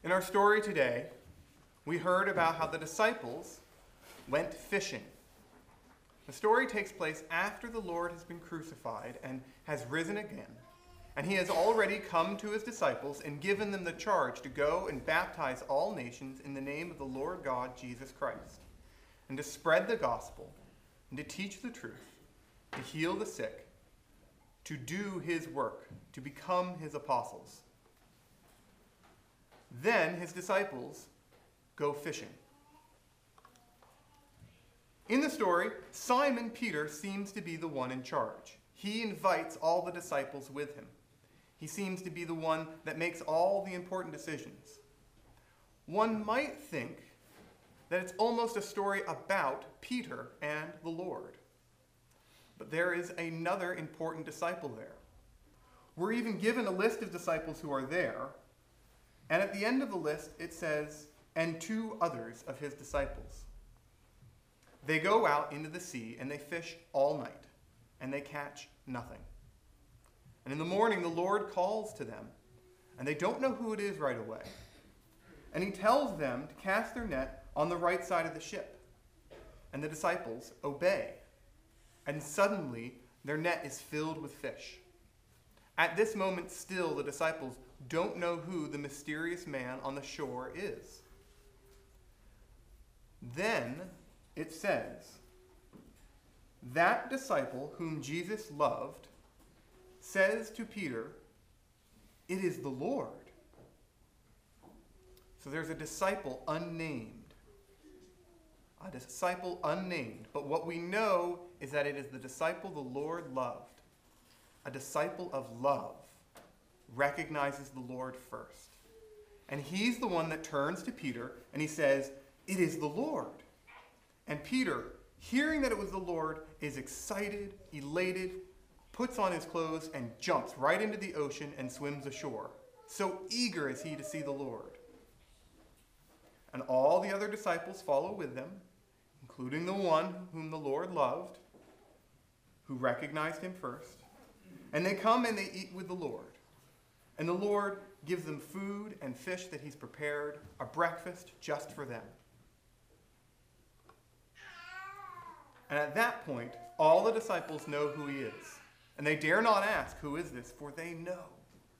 In our story today, we heard about how the disciples went fishing. The story takes place after the Lord has been crucified and has risen again, and he has already come to his disciples and given them the charge to go and baptize all nations in the name of the Lord God, Jesus Christ, and to spread the gospel, and to teach the truth, to heal the sick, to do his work, to become his apostles. Then his disciples go fishing. In the story, Simon Peter seems to be the one in charge. He invites all the disciples with him. He seems to be the one that makes all the important decisions. One might think that it's almost a story about Peter and the Lord. But there is another important disciple there. We're even given a list of disciples who are there, and at the end of the list it says, "and two others of his disciples." They go out into the sea and they fish all night, and they catch nothing. And in the morning the Lord calls to them, and they don't know who it is right away. And he tells them to cast their net on the right side of the ship. And the disciples obey. And suddenly their net is filled with fish. At this moment still, the disciples don't know who the mysterious man on the shore is. Then it says, that disciple whom Jesus loved says to Peter, "It is the Lord." So there's a disciple unnamed. A disciple unnamed. But what we know is that it is the disciple the Lord loved. A disciple of love recognizes the Lord first. And he's the one that turns to Peter and he says, "It is the Lord." And Peter, hearing that it was the Lord, is excited, elated, puts on his clothes and jumps right into the ocean and swims ashore. So eager is he to see the Lord. And all the other disciples follow with them, including the one whom the Lord loved, who recognized him first. And they come and they eat with the Lord. And the Lord gives them food and fish that he's prepared, a breakfast just for them. And at that point, all the disciples know who he is. And they dare not ask, "Who is this?" for they know.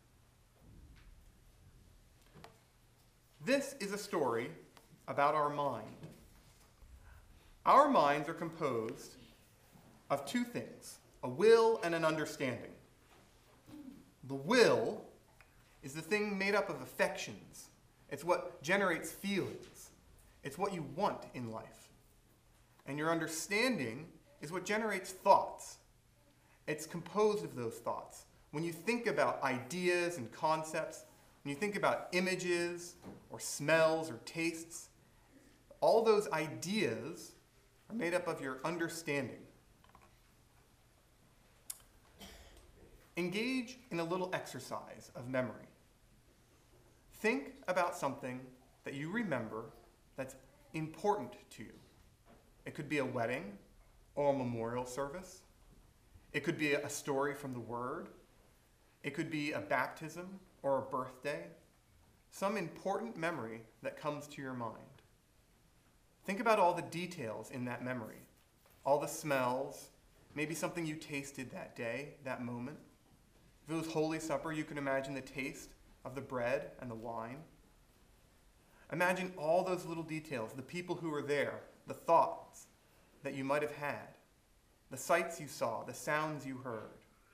This is a story about our mind. Our minds are composed of two things, a will and an understanding. The will is the thing made up of affections. It's what generates feelings. It's what you want in life. And your understanding is what generates thoughts. It's composed of those thoughts. When you think about ideas and concepts, when you think about images or smells or tastes, all those ideas are made up of your understanding. Engage in a little exercise of memory. Think about something that you remember that's important to you. It could be a wedding or a memorial service. It could be a story from the Word. It could be a baptism or a birthday. Some important memory that comes to your mind. Think about all the details in that memory. All the smells, maybe something you tasted that day, that moment. If it was Holy Supper, you can imagine the taste of the bread and the wine. Imagine all those little details, the people who were there, the thoughts that you might have had, the sights you saw, the sounds you heard.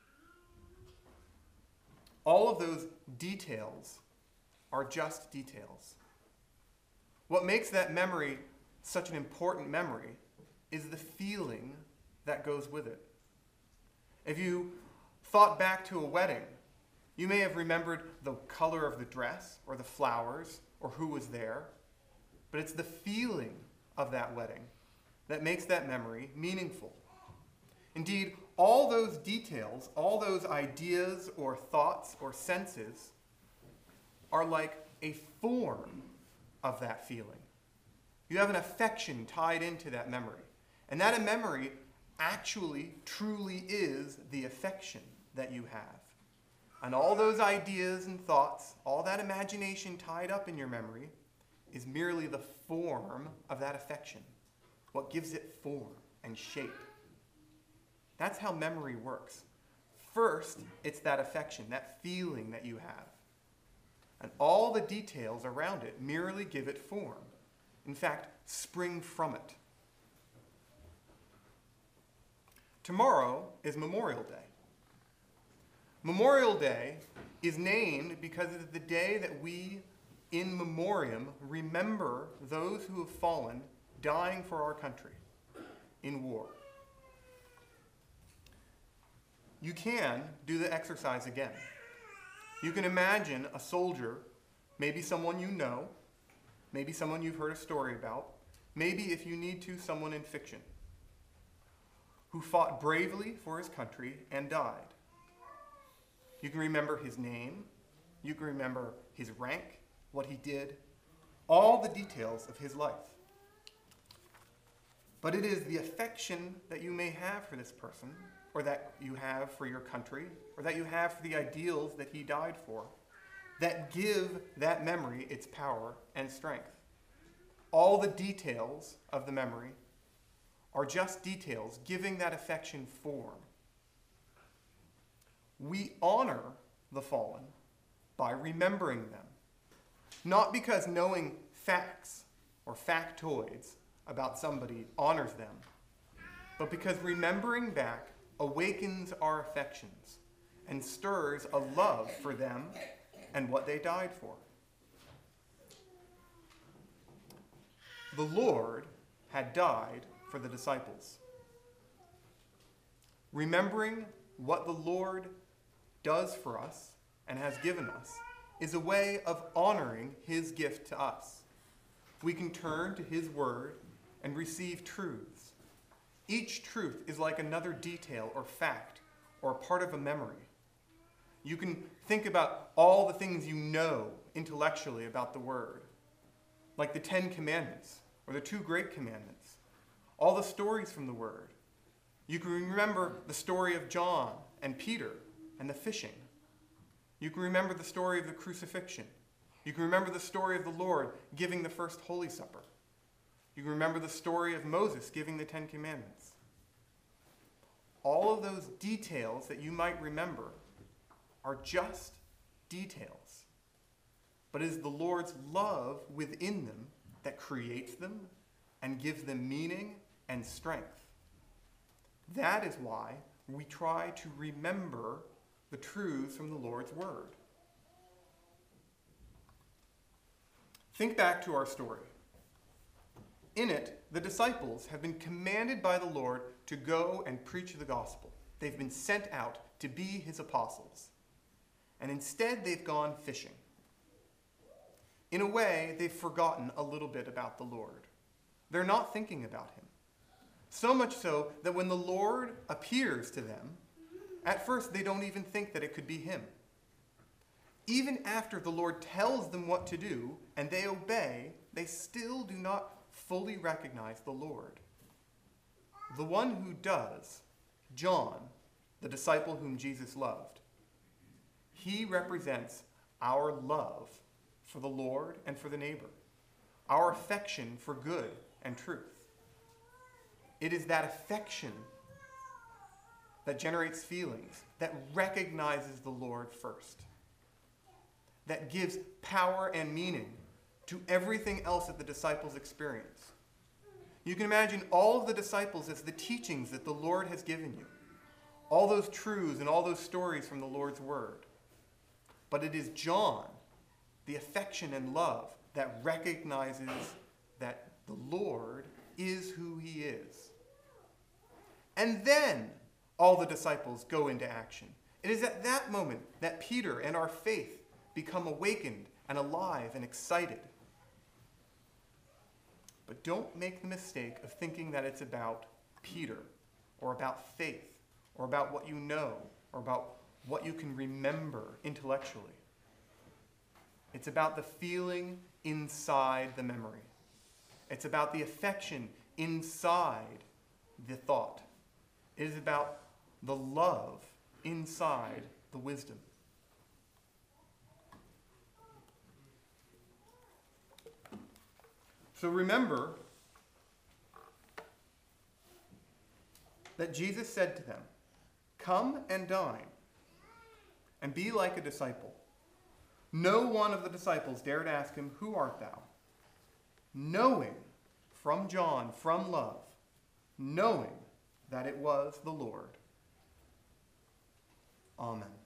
All of those details are just details. What makes that memory such an important memory is the feeling that goes with it. If you thought back to a wedding, you may have remembered the color of the dress or the flowers or who was there, but it's the feeling of that wedding that makes that memory meaningful. Indeed, all those details, all those ideas or thoughts or senses are like a form of that feeling. You have an affection tied into that memory. And that memory actually, truly is the affection that you have. And all those ideas and thoughts, all that imagination tied up in your memory, is merely the form of that affection, what gives it form and shape. That's how memory works. First, it's that affection, that feeling that you have. And all the details around it merely give it form. In fact, spring from it. Tomorrow is Memorial Day. Memorial Day is named because it is the day that we, in memoriam, remember those who have fallen, dying for our country in war. You can do the exercise again. You can imagine a soldier, maybe someone you know, maybe someone you've heard a story about, maybe, if you need to, someone in fiction, who fought bravely for his country and died. You can remember his name, you can remember his rank, what he did, all the details of his life. But it is the affection that you may have for this person, or that you have for your country, or that you have for the ideals that he died for, that give that memory its power and strength. All the details of the memory are just details giving that affection form. We honor the fallen by remembering them, not because knowing facts or factoids about somebody honors them, but because remembering back awakens our affections and stirs a love for them and what they died for. The Lord had died for the disciples. Remembering what the Lord does for us and has given us is a way of honoring his gift to us. We can turn to his word and receive truths. Each truth is like another detail or fact or a part of a memory. You can think about all the things you know intellectually about the word, like the 10 Commandments or the 2 Great Commandments, all the stories from the word. You can remember the story of John and Peter and the fishing. You can remember the story of the crucifixion. You can remember the story of the Lord giving the first Holy Supper. You can remember the story of Moses giving the 10 Commandments. All of those details that you might remember are just details. But it is the Lord's love within them that creates them and gives them meaning and strength. That is why we try to remember the truths from the Lord's word. Think back to our story. In it, the disciples have been commanded by the Lord to go and preach the gospel. They've been sent out to be his apostles. And instead, they've gone fishing. In a way, they've forgotten a little bit about the Lord. They're not thinking about him. So much so that when the Lord appears to them, at first they don't even think that it could be him. Even after the Lord tells them what to do and they obey, they still do not fully recognize the Lord. The one who does, John, the disciple whom Jesus loved, he represents our love for the Lord and for the neighbor, our affection for good and truth. It is that affection that generates feelings, that recognizes the Lord first, that gives power and meaning to everything else that the disciples experience. You can imagine all of the disciples as the teachings that the Lord has given you, all those truths and all those stories from the Lord's word. But it is John, the affection and love, that recognizes that the Lord is who he is. And then all the disciples go into action. It is at that moment that Peter and our faith become awakened and alive and excited. But don't make the mistake of thinking that it's about Peter or about faith or about what you know or about what you can remember intellectually. It's about the feeling inside the memory. It's about the affection inside the thought. It is about the love inside the wisdom. So remember that Jesus said to them, "Come and dine, and be like a disciple." No one of the disciples dared ask him, "Who art thou?" Knowing from John, from love, knowing that it was the Lord. Amen.